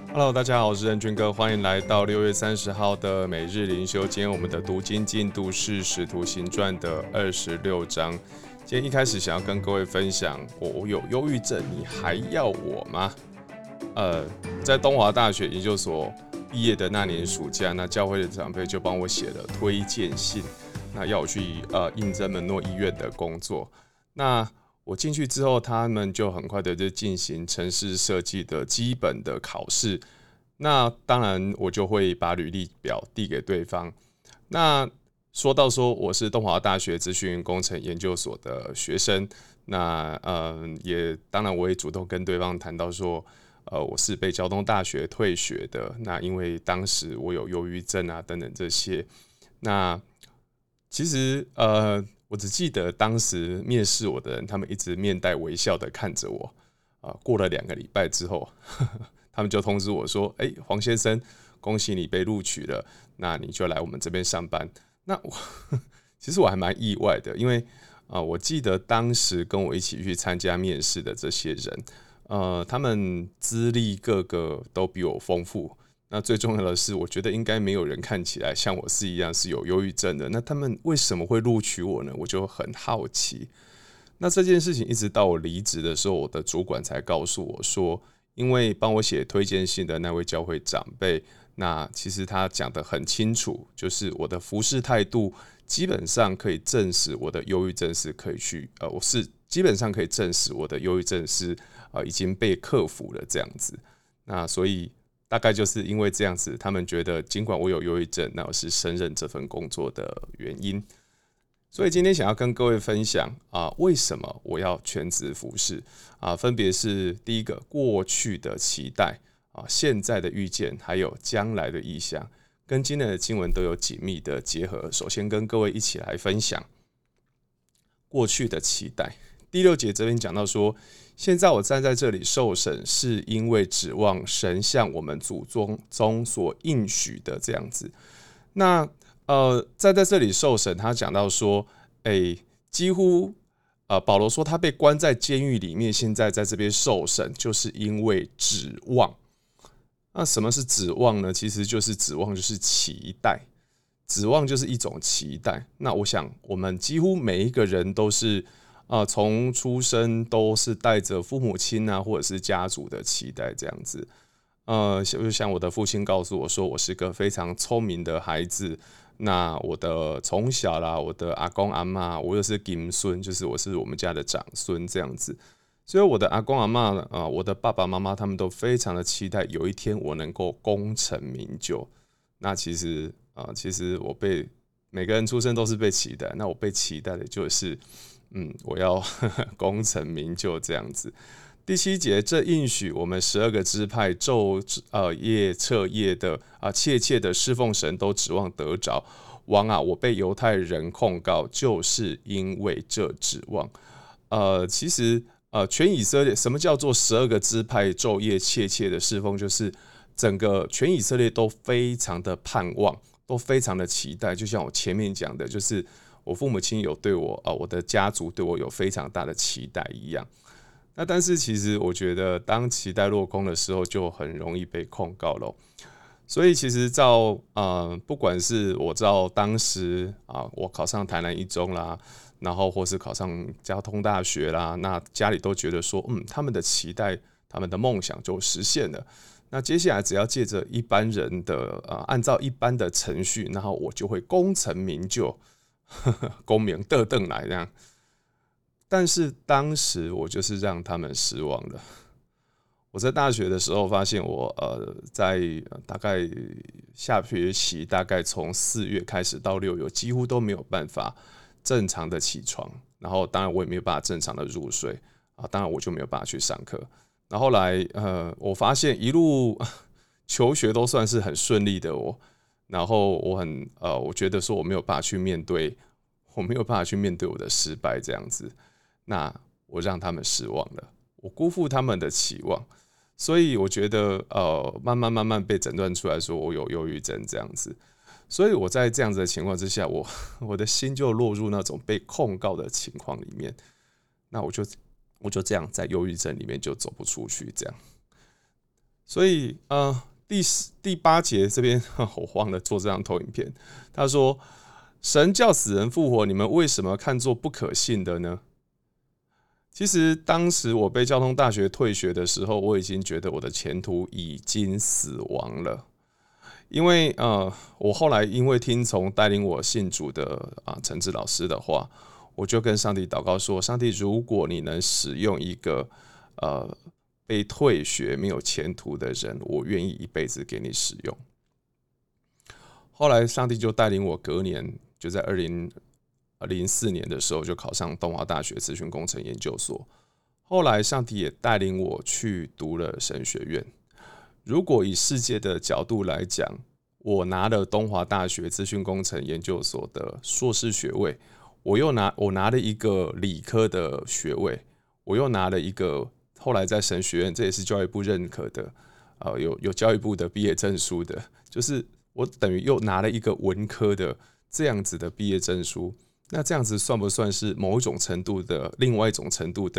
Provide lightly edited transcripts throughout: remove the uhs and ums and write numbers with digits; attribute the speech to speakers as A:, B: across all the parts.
A: Hello，大家好，我是任君哥，欢迎来到6月30号的每日灵修。今天我们的读经进度是《使徒行传》的26章。今天一开始想要跟各位分享，我有忧郁症，你还要我吗？在东华大学研究所毕业的那年暑假，那教会的长辈就帮我写了推荐信，那要我去应征门诺医院的工作。那我进去之后，他们就很快的就进行程式设计的基本的考试。那当然，我就会把履历表递给对方。那说到说我是东华大学资讯工程研究所的学生，那也当然我也主动跟对方谈到说，我是被交通大学退学的。那因为当时我有忧郁症啊等等这些，那其实我只记得当时面试我的人，他们一直面带微笑的看着我。过了2个礼拜之后，他们就通知我说：“黄先生，恭喜你被录取了，那你就来我们这边上班。”那其实我还蛮意外的，因为我记得当时跟我一起去参加面试的这些人，他们资历个个都比我丰富。那最重要的是，我觉得应该没有人看起来像我是一样是有忧郁症的。那他们为什么会录取我呢？我就很好奇。那这件事情一直到我离职的时候，我的主管才告诉我说，因为帮我写推荐信的那位教会长辈，那其实他讲得很清楚，就是我的服事态度基本上可以证实我的忧郁症是可以我是基本上可以证实我的忧郁症是已经被克服了这样子。那所以大概就是因为这样子，他们觉得尽管我有忧郁症，那我是胜任这份工作的原因。所以今天想要跟各位分享为什么我要全职服事分别是第一个过去的期待现在的预见，还有将来的意向，跟今天的经文都有紧密的结合。首先跟各位一起来分享过去的期待。第6节这边讲到说，现在我站在这里受审，是因为指望神向我们祖宗中所应许的这样子。那在这里受审，他讲到说，几乎保罗说他被关在监狱里面，现在在这边受审，就是因为指望。那什么是指望呢？其实就是指望，就是期待。指望就是一种期待。那我想，我们几乎每一个人都是从出生都是带着父母亲或者是家族的期待这样子。就像我的父亲告诉我说，我是个非常聪明的孩子。那我的从小啦，我的阿公阿嬷，我又是金孙，就是我是我们家的长孙这样子。所以我的阿公阿嬷我的爸爸妈妈他们都非常的期待有一天我能够功成名就。那其实我被每个人出生都是被期待，那我被期待的就是我要功成名就这样子。第7节，这应许我们12个支派昼夜彻夜的切切的侍奉神，都指望得着。王我被犹太人控告，就是因为这指望。其实全以色列，什么叫做12个支派昼夜切切的侍奉？就是整个全以色列都非常的盼望，都非常的期待。就像我前面讲的，就是我父母亲有对我我的家族对我有非常大的期待一样。那但是其实我觉得，当期待落空的时候，就很容易被控告了。所以其实不管是我照当时我考上台南一中啦，然后或是考上交通大学啦，那家里都觉得说，他们的期待，他们的梦想就实现了。那接下来只要借着一般人的按照一般的程序，然后我就会功成名就，功名得等来这样。但是当时我就是让他们失望了。我在大学的时候发现我在大概下学期，大概从4月开始到6月，几乎都没有办法正常的起床，然后当然我也没有办法正常的入睡当然我就没有办法去上课。然后后来我发现一路求学都算是很顺利的然后我觉得说我没有办法去面对我的失败这样子。那我让他们失望了，我辜负他们的期望，所以我觉得慢慢被诊断出来说我有忧郁症这样子。所以我在这样子的情况之下，我的心就落入那种被控告的情况里面。那我就这样在忧郁症里面就走不出去这样。 所以第八节这边我忘了做这张投影片，他说神叫死人复活，你们为什么看作不可信的呢？其实当时我被交通大学退学的时候，我已经觉得我的前途已经死亡了。因为我后来因为听从带领我信主的陈志老师的话，我就跟上帝祷告说：上帝，如果你能使用一个被退学没有前途的人，我愿意一辈子给你使用。后来上帝就带领我隔年，就在2004年的时候就考上东华大学资讯工程研究所。后来上帝也带领我去读了神学院。如果以世界的角度来讲，我拿了东华大学资讯工程研究所的硕士学位，我拿了一个理科的学位，我又拿了一个后来在神学院，这也是教育部认可的，有教育部的毕业证书的，就是我等于又拿了一个文科的这样子的毕业证书。那这样子算不算是某一种程度的另外一种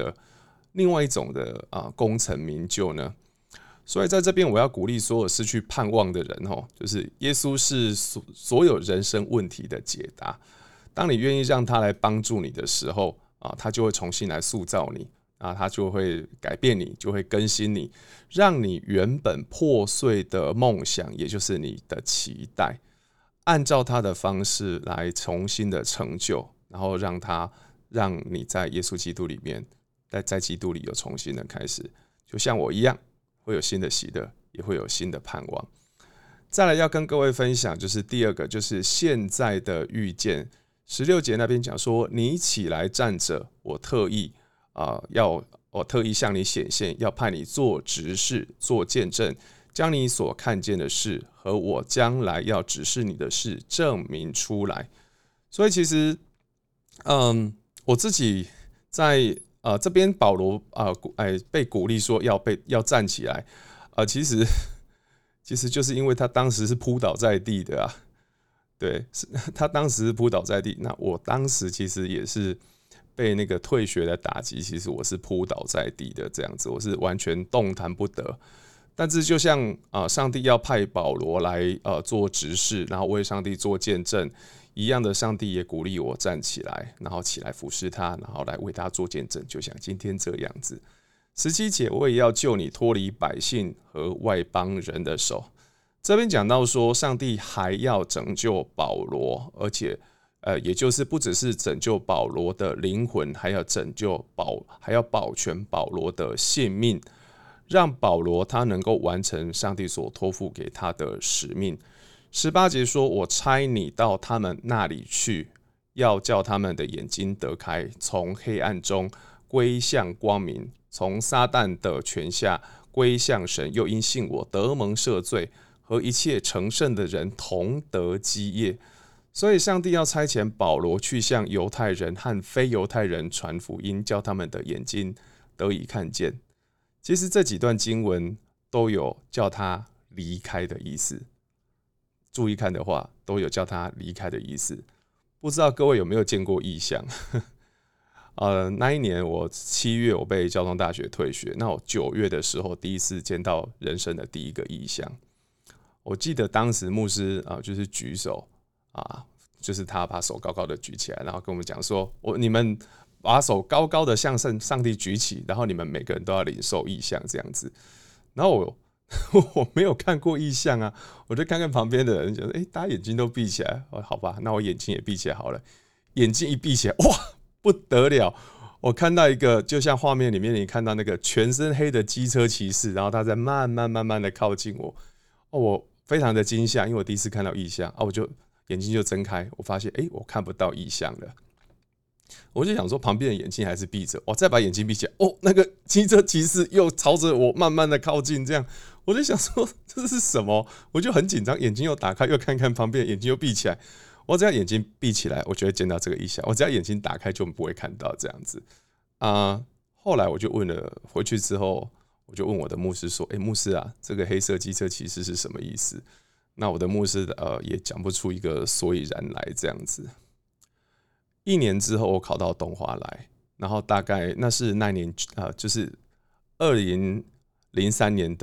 A: 的功成名就呢？所以在这边我要鼓励所有失去盼望的人，就是耶稣是所有人生问题的解答。当你愿意让他来帮助你的时候，他就会重新来塑造你，他就会改变你，就会更新你，让你原本破碎的梦想，也就是你的期待，按照他的方式来重新的成就，然后让你在耶稣基督里面，在基督里有重新的开始，就像我一样，会有新的喜乐，也会有新的盼望。再来要跟各位分享，就是第二个，就是现在的遇见。16节那边讲说，你起来站着，我特意向你显现，要派你做执事，做见证，将你所看见的事和我将来要指示你的事证明出来。所以其实，我自己在这边保罗被鼓励说要站起来，其实就是因为他当时是扑倒在地的啊，对，他当时是扑倒在地。那我当时其实也是被那个退学的打击，其实我是扑倒在地的这样子，我是完全动弹不得。但是就像上帝要派保罗来做执事，然后为上帝做见证一样的，上帝也鼓励我站起来，然后起来服侍他，然后来为他做见证，就像今天这样子。17节，我也要救你脱离百姓和外邦人的手。这边讲到说，上帝还要拯救保罗，而且也就是不只是拯救保罗的灵魂，还要保全保罗的性命，让保罗他能够完成上帝所托付给他的使命。18节说，我差你到他们那里去，要叫他们的眼睛得开，从黑暗中归向光明，从撒旦的权下归向神，又因信我得蒙赦罪，和一切成圣的人同得基业。所以上帝要差遣保罗去向犹太人和非犹太人传福音，叫他们的眼睛得以看见。其实这几段经文都有叫他离开的意思，注意看的话都有叫他离开的意思。不知道各位有没有见过异象？那一年我7月我被交通大学退学，那我9月的时候第一次见到人生的第一个异象。我记得当时牧师就是举手就是他把手高高的举起来，然后跟我们讲说，你们把手高高的向上帝举起，然后你们每个人都要领受异象这样子。然后我没有看过异象啊，我就看看旁边的人，觉得大家眼睛都闭起来，好吧，那我眼睛也闭起来好了。眼睛一闭起来，哇，不得了！我看到一个，就像画面里面你看到那个全身黑的机车骑士，然后他在慢慢的靠近我，我非常的惊吓，因为我第一次看到异象我就眼睛就睁开，我发现我看不到异象了。我就想说，旁边的眼睛还是闭着，我再把眼睛闭起来，那个机车骑士又朝着我慢慢的靠近，这样我就想说这是什么？我就很紧张，眼睛又打开，又看看旁边，眼睛又闭起来。我只要眼睛闭起来，我就会见到这个异象；我只要眼睛打开，就不会看到这样子。后来我就问了，回去之后我就问我的牧师说：“牧师啊，这个黑色机车骑士是什么意思？”那我的牧师也讲不出一个所以然来这样子。1年之后，我考到东华来，然后大概那是那年就是2003年的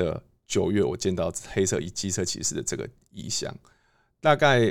A: 9月我见到黑色机车骑士的这个意象，大概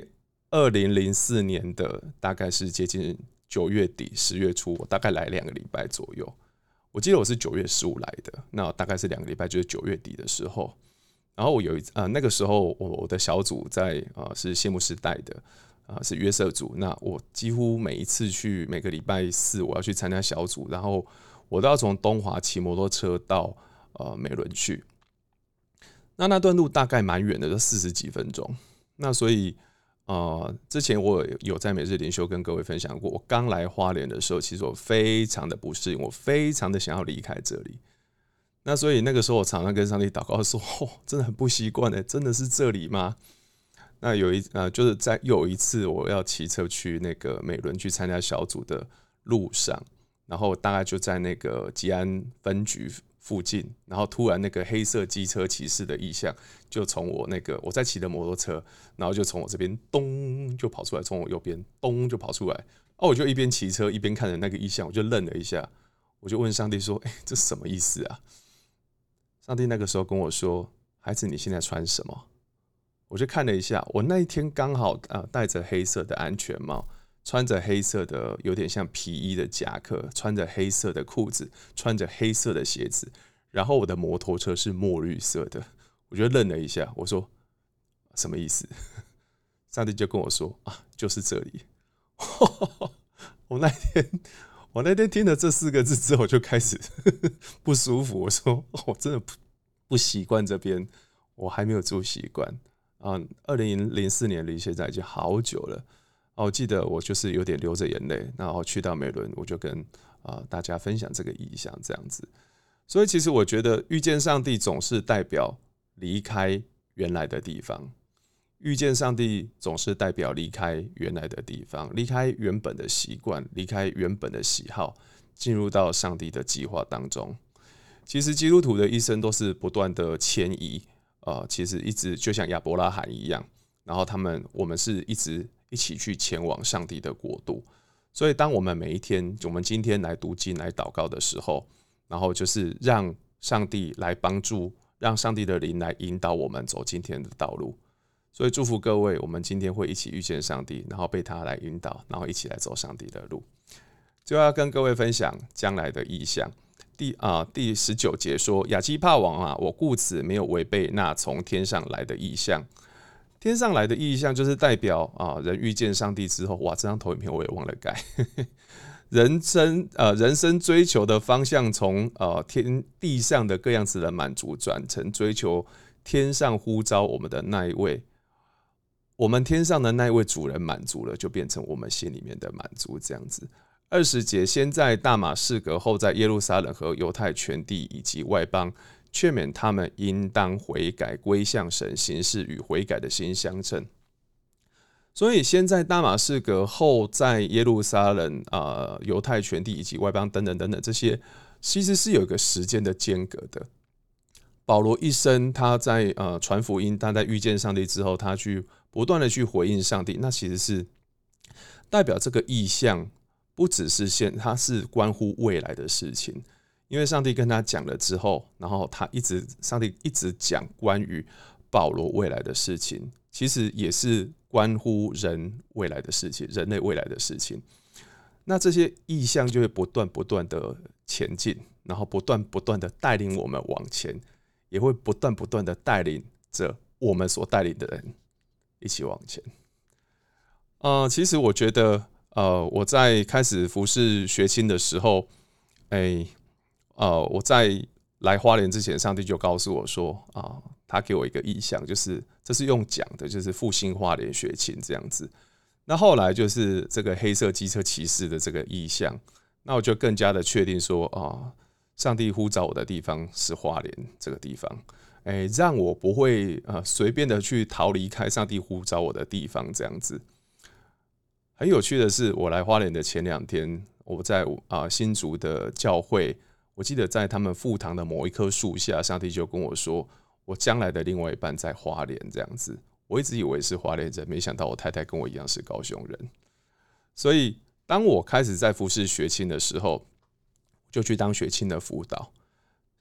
A: 2004年的大概是接近9月底10月初，我大概来2个礼拜左右。我记得我是9月15来的，那大概是2个礼拜，就是9月底的时候。然后我那个时候我的小组在是谢牧师带的是约瑟组。那我几乎每一次去，每个礼拜四我要去参加小组，然后我都要从东华骑摩托车到美伦去。那段路大概蛮远的，就40几分钟。那所以之前我有在每日灵修跟各位分享过，我刚来花莲的时候，其实我非常的不适应，我非常的想要离开这里。那所以那个时候我常常跟上帝祷告说，真的很不习惯，真的是这里吗？那就是在又有一次我要骑车去那个美伦去参加小组的路上，然后大概就在那个吉安分局附近，然后突然那个黑色机车骑士的意象就从我在骑的摩托车，然后就从我这边咚就跑出来，从我右边咚就跑出来。我就一边骑车一边看着那个意象，我就愣了一下，我就问上帝说：“这是什么意思啊？”上帝那个时候跟我说：“孩子，你现在穿什么？”我就看了一下，我那一天刚好戴着黑色的安全帽，穿着黑色的有点像皮衣的夹克，穿着黑色的裤子，穿着黑色的鞋子，然后我的摩托车是墨绿色的。我就愣了一下，我说：“什么意思？”上帝就跟我说：“就是这里。”我那天听了这4个字之后，我就开始不舒服。我说：“我真的不习惯这边，我还没有住习惯。”2004年离现在已经好久了。我记得我就是有点流着眼泪，然后去到美伦，我就跟大家分享这个意象，这样子。所以其实我觉得遇见上帝总是代表离开原来的地方，遇见上帝总是代表离开原来的地方，离开原本的习惯，离开原本的喜好，进入到上帝的计划当中。其实基督徒的一生都是不断的迁移，其实一直就像亚伯拉罕一样，然后我们是一起去前往上帝的国度。所以当我们每一天，我们今天来读经来祷告的时候，然后就是让上帝来帮助，让上帝的灵来引导我们走今天的道路。所以祝福各位，我们今天会一起遇见上帝，然后被他来引导，然后一起来走上帝的路。就要跟各位分享将来的意象。第19节说：“亚基帕王啊，我故此没有违背那从天上来的意象。”天上来的意象就是代表人遇见上帝之后，哇，这张投影片我也忘了改。人生追求的方向从地上的各样子的满足，转成追求天上呼召我们的那一位。我们天上的那一位主人满足了，就变成我们心里面的满足，这样子。20节，先在大马士革，后在耶路撒冷和犹太全地以及外邦，劝勉他们应当悔改，归向神，行事与悔改的心相称。所以先在大马士革，后在耶路撒冷、犹太全地以及外邦等等等等，这些其实是有一个时间的间隔的。保罗一生他在传福音，他在遇见上帝之后，他去不断的去回应上帝，那其实是代表这个意象不只是它是关乎未来的事情。因为上帝跟他讲了之后，然后上帝一直讲关于保罗未来的事情，其实也是关乎人未来的事情，人类未来的事情。那这些意象就会不断的前进，然后不断的带领我们往前，也会不断的带领着我们所带领的人一起往前。其实我觉得，我在开始服侍学青的时候，我在来花莲之前，上帝就告诉我说，他给我一个意象，就是这是用讲的，就是复兴花莲学青这样子。那后来就是这个黑色机车骑士的这个意象，那我就更加的确定说，上帝呼召我的地方是花莲这个地方，让我不会随便的去逃离开上帝呼召我的地方这样子。很有趣的是，我来花莲的前2天，我在新竹的教会，我记得在他们副堂的某一棵树下，上帝就跟我说，我将来的另外一半在花莲这样子。我一直以为是花莲人，没想到我太太跟我一样是高雄人。所以当我开始在服侍学青的时候，就去当学青的辅导。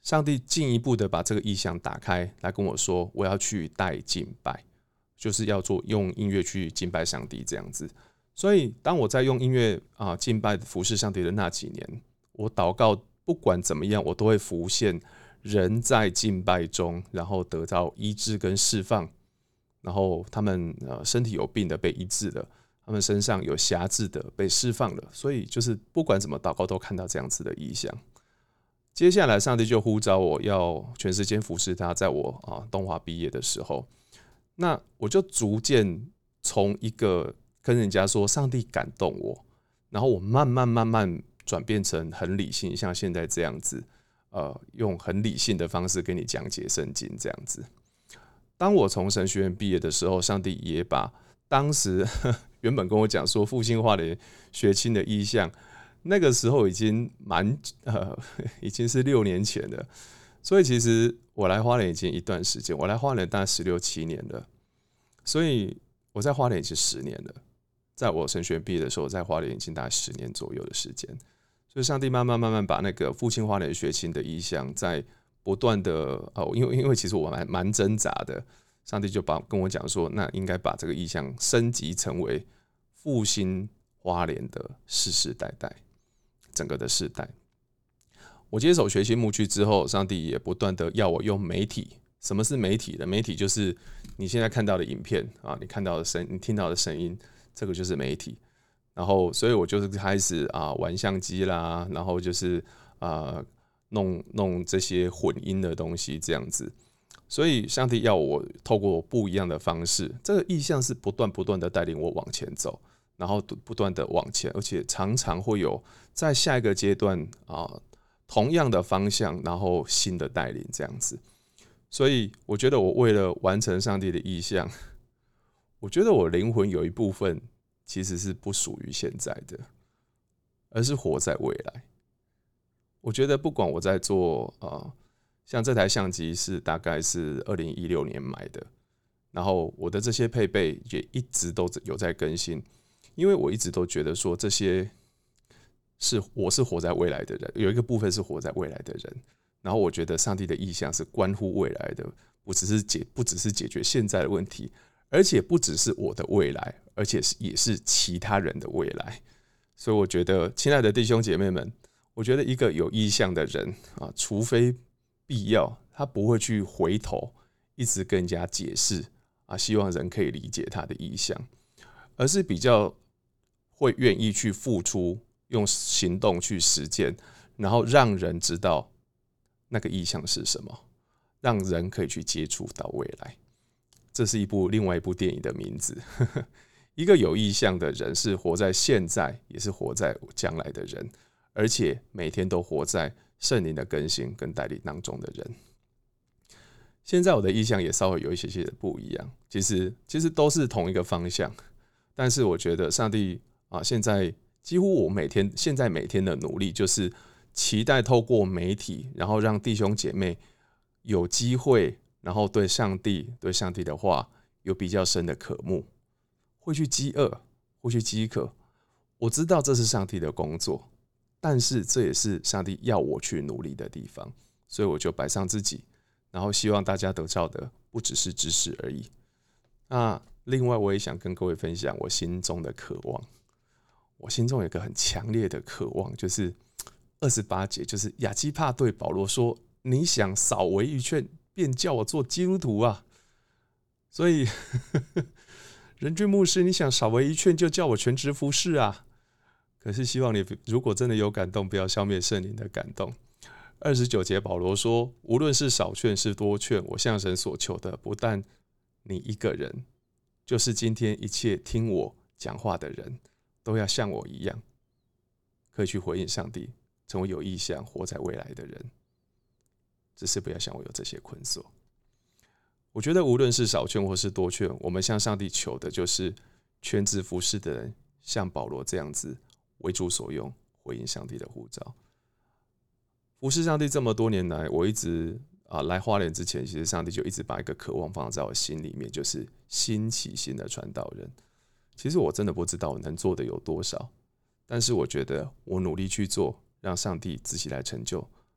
A: 上帝进一步的把这个意象打开来跟我说，我要去带敬拜，就是要用音乐去敬拜上帝这样子。所以当我在用音乐敬拜服侍上帝的那几年，我祷告不管怎么样，我都会浮现人在敬拜中，然后得到医治跟释放，然后他们身体有病的被医治了，他们身上有瑕疵的被释放了。所以就是不管怎么祷告都看到这样子的意象。接下来上帝就呼召我要全时间服侍他，在我东华毕业的时候，那我就逐渐从一个跟人家说上帝感动我，然后我慢慢转变成很理性，像现在这样子，用很理性的方式跟你讲解圣经这样子。当我从神学院毕业的时候，上帝也把当时原本跟我讲说复兴花莲学青的意象，那个时候已经已经是6年前了，所以其实我来花莲已经一段时间，我来花莲大概16、17年了，所以我在花莲已经10年了。在我神学院毕业的时候，在花莲已经大概10年左右的时间，所以上帝慢慢把那个复兴花莲学青的意象，在不断的因为其实我蛮挣扎的，上帝就跟我讲说，那应该把这个意象升级成为复兴花莲的世世代代。整个的世代，我接手学习牧区之后，上帝也不断的要我用媒体。什么是媒体呢？媒体就是你现在看到的影片你看到的你听到的声音，这个就是媒体。然后，所以我就是开始玩相机啦，然后就是弄这些混音的东西这样子。所以上帝要我透过不一样的方式，这个意象是不断的带领我往前走。然后不断的往前，而且常常会有在下一个阶段同样的方向，然后新的带领这样子。所以我觉得我为了完成上帝的意象，我觉得我灵魂有一部分其实是不属于现在的，而是活在未来。我觉得不管我在做像这台相机是大概是2016年买的，然后我的这些配备也一直都有在更新。因为我一直都觉得说，这些我是活在未来的人，有一个部分是活在未来的人。然后我觉得上帝的意象是关乎未来的，不只是解决现在的问题，而且不只是我的未来，而且也是其他人的未来。所以我觉得，亲爱的弟兄姐妹们，我觉得一个有意象的人除非必要，他不会去回头一直跟人家解释希望人可以理解他的意象，而是比较会愿意去付出，用行动去实践，然后让人知道那个意象是什么，让人可以去接触到未来。这是另外一部电影的名字。一个有意象的人是活在现在，也是活在将来的人，而且每天都活在圣灵的更新跟带领当中的人。现在我的意象也稍微有一些的不一样，其实都是同一个方向，但是我觉得上帝现在几乎我现在每天的努力，就是期待透过媒体，然后让弟兄姐妹有机会，然后对上帝的话有比较深的渴慕，会去饥饿，会去饥渴。我知道这是上帝的工作，但是这也是上帝要我去努力的地方，所以我就摆上自己，然后希望大家得到的不只是知识而已。那另外我也想跟各位分享我心中的渴望。我心中有一个很强烈的渴望，就是28节，就是亚基帕对保罗说，你想少为一劝，便叫我做基督徒啊。所以仁俊牧师，你想少为一劝，就叫我全职服侍啊。可是希望你如果真的有感动，不要消灭圣灵的感动。29节保罗说，无论是少劝是多劝，我向神所求的不但你一个人，就是今天一切听我讲话的人都要像我一样，可以去回应上帝，成为有意向活在未来的人。只是不要像我有这些捆锁。我觉得无论是少劝或是多劝，我们向上帝求的就是全职服侍的人像保罗这样子为主所用，回应上帝的呼召。服侍上帝这么多年来，我一直来花莲之前，其实上帝就一直把一个渴望放在我心里面，就是兴起新的传道人。其实我真的不知道我能做的有多少，但是我觉得我努力去做，让上帝自己来成就，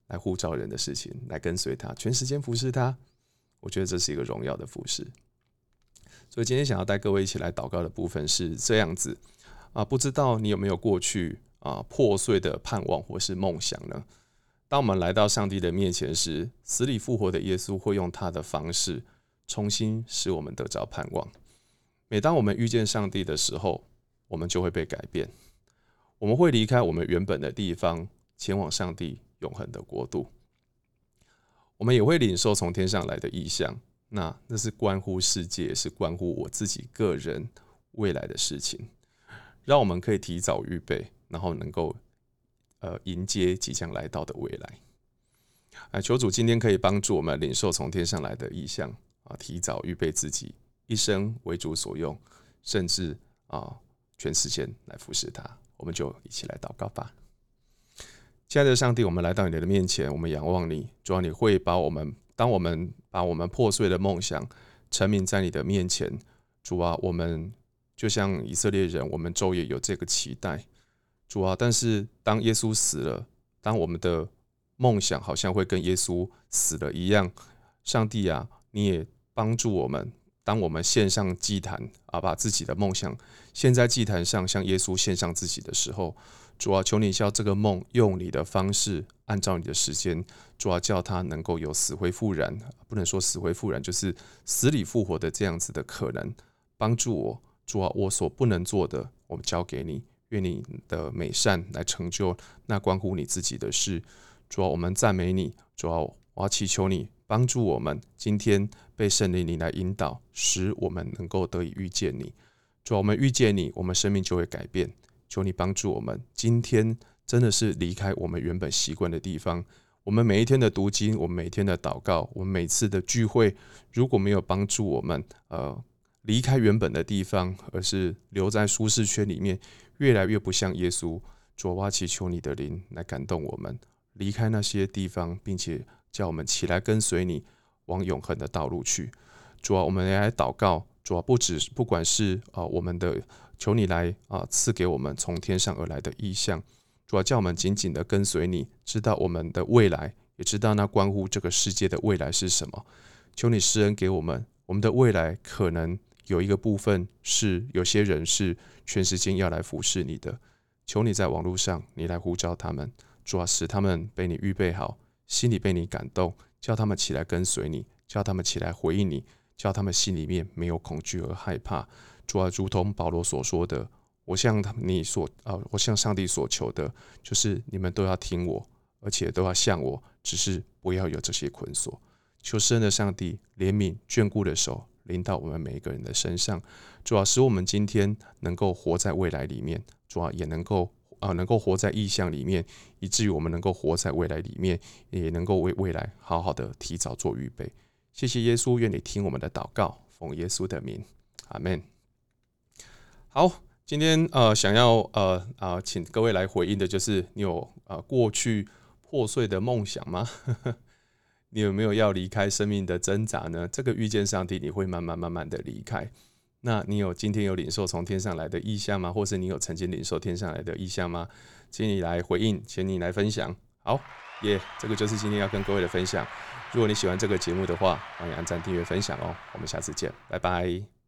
A: 来呼召人的事情，来跟随他，全时间服侍他。我觉得这是一个荣耀的服侍。所以今天想要带各位一起来祷告的部分是这样子不知道你有没有过去破碎的盼望或是梦想呢？当我们来到上帝的面前时，死里复活的耶稣会用他的方式重新使我们得着盼望。每当我们遇见上帝的时候，我们就会被改变，我们会离开我们原本的地方，前往上帝永恒的国度。我们也会领受从天上来的异象，那是关乎世界，也是关乎我自己个人未来的事情，让我们可以提早预备，然后能够迎接即将来到的未来。求主今天可以帮助我们领受从天上来的异象提早预备自己，一生为主所用，甚至全时间来服侍他。我们就一起来祷告吧。亲爱的上帝，我们来到你的面前，我们仰望你，主啊，你会当我们把我们破碎的梦想陈明在你的面前，主啊，我们就像以色列人，我们昼夜有这个期待，主啊，但是当耶稣死了，当我们的梦想好像会跟耶稣死了一样，上帝啊，你也帮助我们，当我们献上祭坛把自己的梦想献在祭坛上，向耶稣献上自己的时候，主啊，求你叫这个梦用你的方式，按照你的时间，主啊，叫它能够有死灰复燃，不能说死灰复燃，就是死里复活的这样子的可能。帮助我，主啊，我所不能做的，我们交给你，愿你的美善来成就那关乎你自己的事。主啊，我们赞美你，主啊，我要祈求你帮助我们，今天被圣灵你来引导，使我们能够得以遇见你。主啊，我们遇见你，我们生命就会改变。求你帮助我们，今天真的是离开我们原本习惯的地方。我们每一天的读经，我们每天的祷告，我们每次的聚会，如果没有帮助我们离开原本的地方，而是留在舒适圈里面，越来越不像耶稣。主啊，我祈求你的灵来感动我们，离开那些地方，并且叫我们起来跟随你，往永恒的道路去。主啊，我们来祷告。主啊，不管是我们的，求你来赐给我们从天上而来的异象。主啊，叫我们紧紧的跟随你，知道我们的未来，也知道那关乎这个世界的未来是什么。求你施恩给我们，我们的未来可能有一个部分是有些人是全时间要来服侍你的。求你在网络上，你来呼召他们，主啊，使他们被你预备好，心里被你感动，叫他们起来跟随你，叫他们起来回应你，叫他们心里面没有恐惧和害怕。主啊，如同保罗所说的，我向上帝所求的，就是你们都要听我，而且都要像我，只是不要有这些捆锁。求施恩的上帝怜悯眷顾的手临到我们每一个人的身上。主啊，使我们今天能够活在未来里面，主啊，也能够活在异象里面，以至于我们能够活在未来里面，也能够为未来好好的提早做预备。谢谢耶稣，愿你听我们的祷告，奉耶稣的名，阿们。好，今天想要请各位来回应的就是你有过去破碎的梦想吗？你有没有要离开生命的挣扎呢？这个遇见上帝，你会慢慢的离开。那你今天有领受从天上来的异象吗？或是你有曾经领受天上来的异象吗？请你来回应，请你来分享。好，这个就是今天要跟各位的分享。如果你喜欢这个节目的话，欢迎按赞、订阅、分享哦。我们下次见，拜拜。